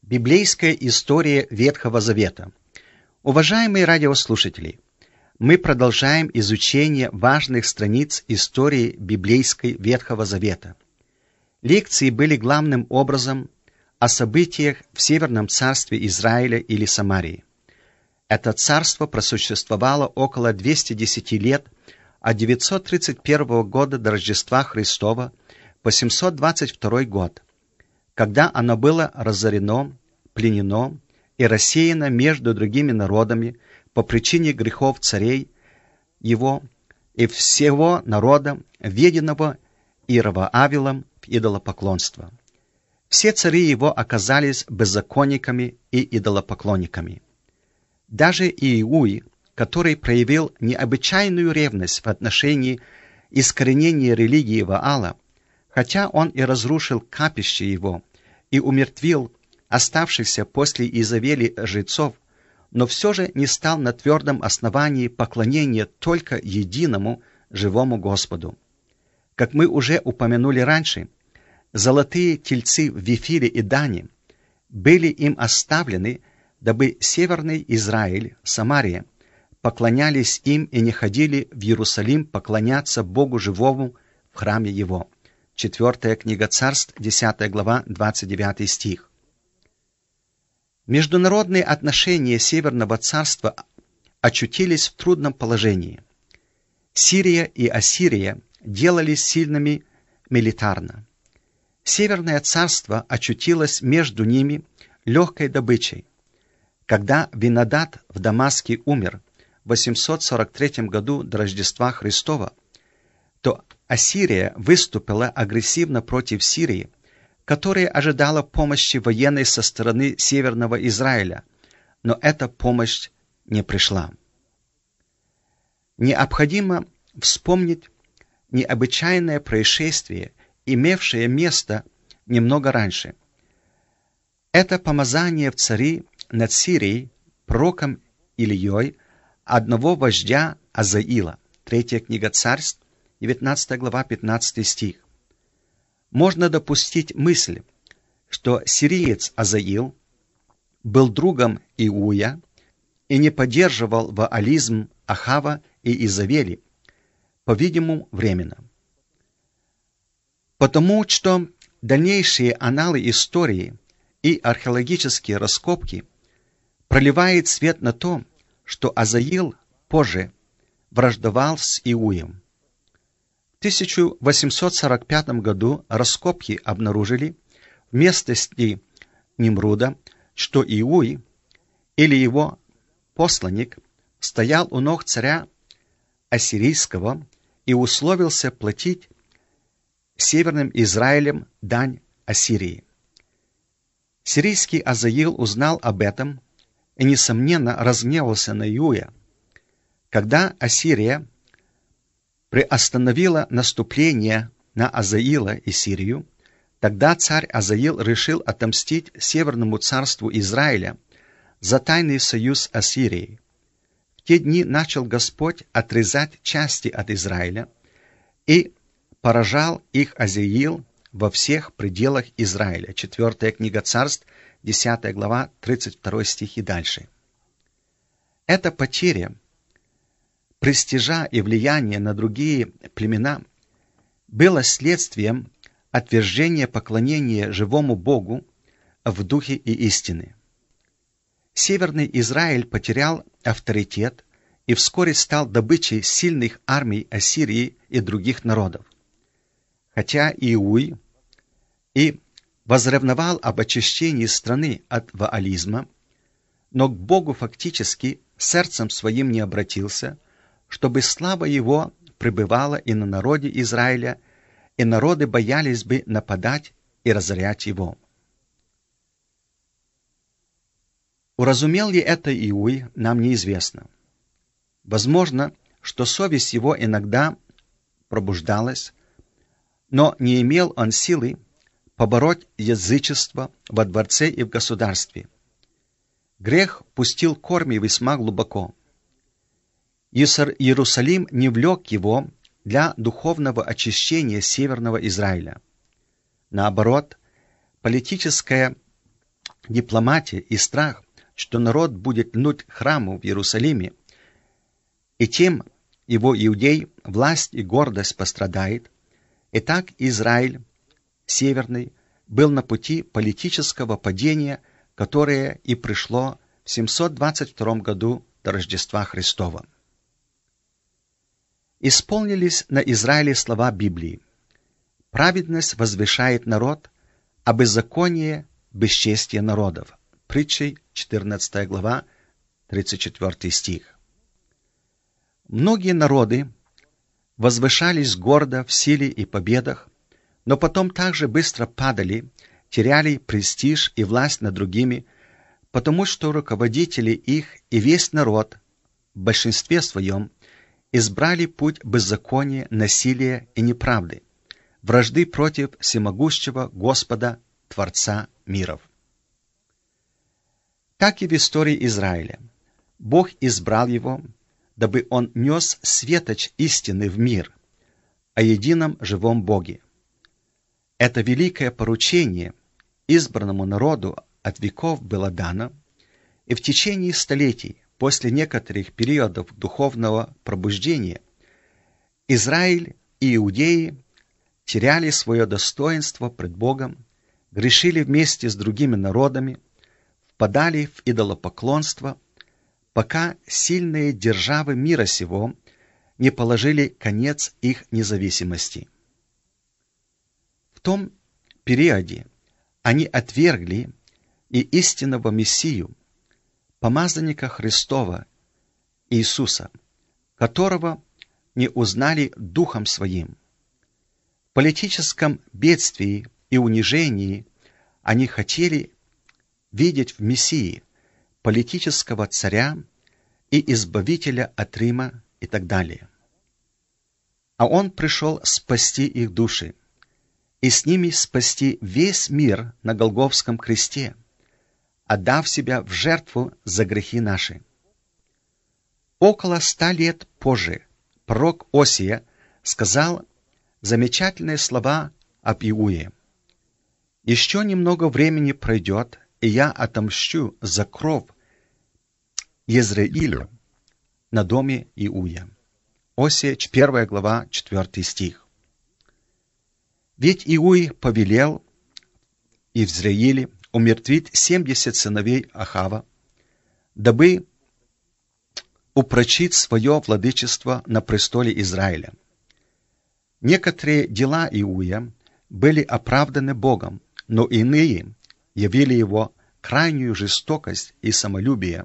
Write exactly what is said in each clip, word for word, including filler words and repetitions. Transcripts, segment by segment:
Библейская история Ветхого Завета. Уважаемые радиослушатели, мы продолжаем изучение важных страниц истории библейской Ветхого Завета. Лекции были главным образом о событиях в Северном царстве Израиля или Самарии. Это царство просуществовало около двухсот десяти лет от девятьсот тридцать первого года до Рождества Христова по семьсот двадцать второй год, когда оно было разорено, пленено и рассеяно между другими народами по причине грехов царей его и всего народа, введенного Иеровоавелом в идолопоклонство. Все цари его оказались беззаконниками и идолопоклонниками. Даже Иуй, который проявил необычайную ревность в отношении искоренения религии Ваала, хотя он и разрушил капище его и умертвил оставшихся после Изавели жрецов, но все же не стал на твердом основании поклонения только единому живому Господу. Как мы уже упомянули раньше, золотые тельцы в Вифиле и Дане были им оставлены, дабы Северный Израиль, Самария, поклонялись им и не ходили в Иерусалим поклоняться Богу живому в храме его. Четвертая книга Царств, десятая глава, двадцать девятый стих. Международные отношения Северного царства очутились в трудном положении. Сирия и Ассирия делались сильными милитарно. Северное царство очутилось между ними легкой добычей. Когда Винодад в Дамаске умер в восемьсот сорок третьем году до Рождества Христова, то Ассирия выступила агрессивно против Сирии, которая ожидала помощи военной со стороны Северного Израиля, но эта помощь не пришла. Необходимо вспомнить необычайное происшествие, имевшее место немного раньше. Это помазание в цари над Сирией пророком Илией одного вождя Азаила. Третья книга Царств, девятнадцатая глава, пятнадцатый стих. Можно допустить мысль, что сириец Азаил был другом Иуя и не поддерживал ваализм Ахава и Изавели, по-видимому, временно. Потому что дальнейшие аналы истории и археологические раскопки проливают свет на то, что Азаил позже враждовал с Иуем. В тысяча восемьсот сорок пятом году раскопки обнаружили в местности Нимруда, что Иуй или его посланник стоял у ног царя Ассирийского и условился платить Северным Израилем дань Ассирии. Сирийский Азаил узнал об этом и, несомненно, разгневался на Иуя. Когда Ассирия приостановила наступление на Азаила и Сирию, тогда царь Азаил решил отомстить Северному царству Израиля за тайный союз с Ассирией. В те дни начал Господь отрезать части от Израиля и поражал их Азаил во всех пределах Израиля. Четвертая книга Царств, десятая глава, тридцать второй стих и дальше. Эта потеря престижа и влияния на другие племена было следствием отвержения поклонения живому Богу в духе и истины. Северный Израиль потерял авторитет и вскоре стал добычей сильных армий Ассирии и других народов. Хотя Иуй и возревновал об очищении страны от ваализма, но к Богу фактически сердцем своим не обратился, чтобы слава его пребывала и на народе Израиля, и народы боялись бы нападать и разорять его. Уразумел ли это Иуй, нам неизвестно. Возможно, что совесть его иногда пробуждалась, но не имел он силы побороть язычество во дворце и в государстве. Грех пустил корни весьма глубоко. Иерусалим не влек его для духовного очищения Северного Израиля. Наоборот, политическое дипломатия и страх, что народ будет льнуть к храму в Иерусалиме, и тем его иудей власть и гордость пострадает, и так Израиль Северный был на пути политического падения, которое и пришло в семьсот двадцать втором году до Рождества Христова. Исполнились на Израиле слова Библии: «Праведность возвышает народ, а беззаконие — бесчестие народов». Притчи, четырнадцатая глава, тридцать четвёртый стих. Многие народы возвышались гордо в силе и победах, но потом также быстро падали, теряли престиж и власть над другими, потому что руководители их и весь народ в большинстве своем избрали путь беззакония, насилия и неправды, вражды против всемогущего Господа, Творца миров. Так и в истории Израиля. Бог избрал его, дабы он нес светоч истины в мир о едином живом Боге. Это великое поручение избранному народу от веков было дано, и в течение столетий, после некоторых периодов духовного пробуждения, Израиль и иудеи теряли свое достоинство пред Богом, грешили вместе с другими народами, впадали в идолопоклонство, пока сильные державы мира сего не положили конец их независимости. В том периоде они отвергли и истинного Мессию, помазанника Христова Иисуса, которого не узнали духом своим. В политическом бедствии и унижении они хотели видеть в Мессии политического царя и избавителя от Рима и так далее. А он пришел спасти их души и с ними спасти весь мир на Голгофском кресте, отдав себя в жертву за грехи наши. Около ста лет позже пророк Осия сказал замечательные слова об Иуе: «Еще немного времени пройдет, и я отомщу за кровь Езраилю на доме Иуя». Осия, первая глава, четвёртый стих. Ведь Иуй повелел в Израиле умертвить семьдесят сыновей Ахава, дабы упрочить свое владычество на престоле Израиля. Некоторые дела Иуя были оправданы Богом, но иные явили его крайнюю жестокость и самолюбие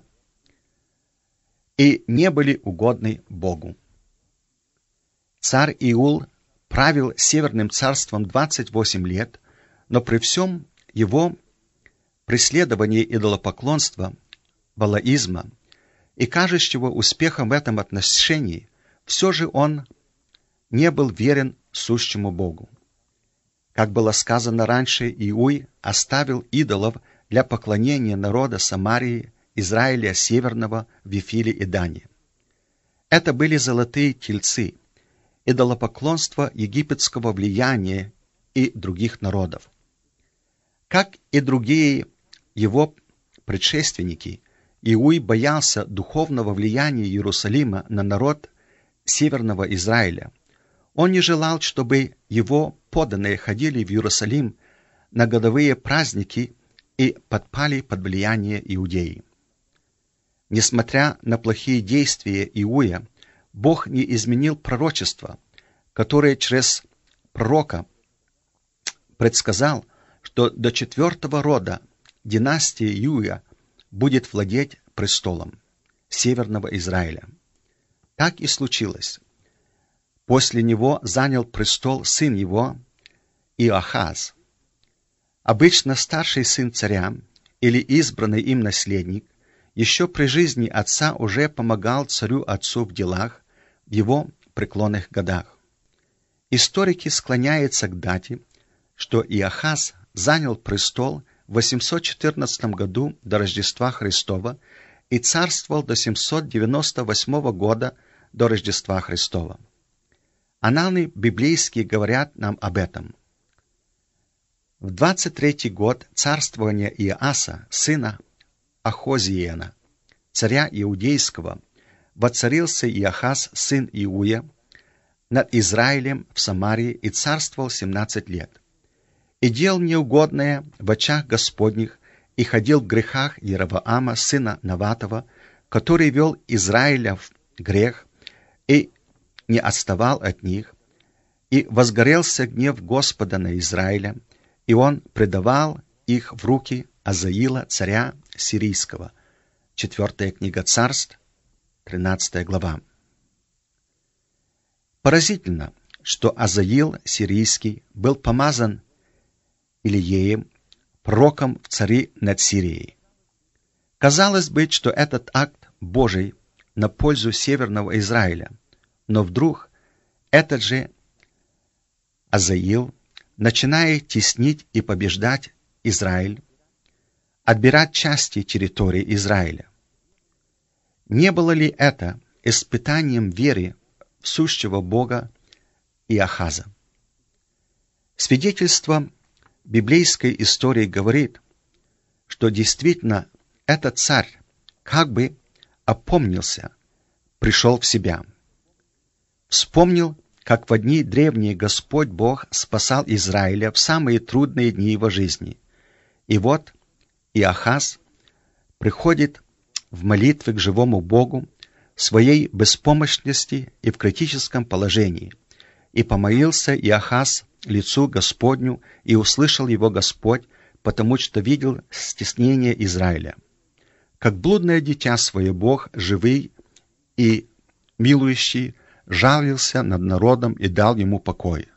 и не были угодны Богу. Царь Иул правил Северным царством двадцать восемь лет, но при всем его преследовании идолопоклонства, валаизма и кажущего успеха в этом отношении, все же он не был верен сущему Богу. Как было сказано раньше, Иуй оставил идолов для поклонения народа Самарии, Израиля Северного, в Вифиле и Дане. Это были золотые тельцы, идолопоклонство египетского влияния и других народов. Как и другие его предшественники, Иуй боялся духовного влияния Иерусалима на народ Северного Израиля. Он не желал, чтобы его подданные ходили в Иерусалим на годовые праздники и подпали под влияние Иудеи. Несмотря на плохие действия Иуя, Бог не изменил пророчество, которое через пророка предсказал, что до четвертого рода династии Иуя будет владеть престолом Северного Израиля. Так и случилось. После него занял престол сын его Иоахаз. Обычно старший сын царя или избранный им наследник еще при жизни отца уже помогал царю-отцу в делах в его преклонных годах. Историки склоняются к дате, что Иоахаз занял престол в восемьсот четырнадцатом году до Рождества Христова и царствовал до семьсот девяносто восьмого года до Рождества Христова. Аналы библейские говорят нам об этом. В двадцать третий год царствования Иоаса, сына Ахозиена, царя Иудейского, воцарился Иохас, сын Иуя, над Израилем в Самарии и царствовал семнадцать лет. И делал неугодное в очах Господних, и ходил в грехах Иеровоама, сына Наватова, который вел Израиля в грех, и не отставал от них, и возгорелся гнев Господа на Израиля, и он предавал их в руки Азаила, царя сирийского. Четвертая книга Царств, тринадцатая глава. Поразительно, что Азаил сирийский был помазан Илиеем, пророком в цари над Сирией. Казалось бы, что этот акт Божий на пользу Северного Израиля, но вдруг этот же Азаил начинает теснить и побеждать Израиль, отбирать части территории Израиля. Не было ли это испытанием веры в сущего Бога Иохаза? Свидетельство библейской истории говорит, что действительно этот царь как бы опомнился, пришел в себя. Вспомнил, как в дни древние Господь Бог спасал Израиля в самые трудные дни его жизни. И вот Иохаз приходит в молитве к живому Богу в своей беспомощности и в критическом положении. И помолился Иохаз лицу Господню, и услышал его Господь, потому что видел стеснение Израиля. Как блудное дитя свое Бог, живый и милующий, жалился над народом и дал ему покой.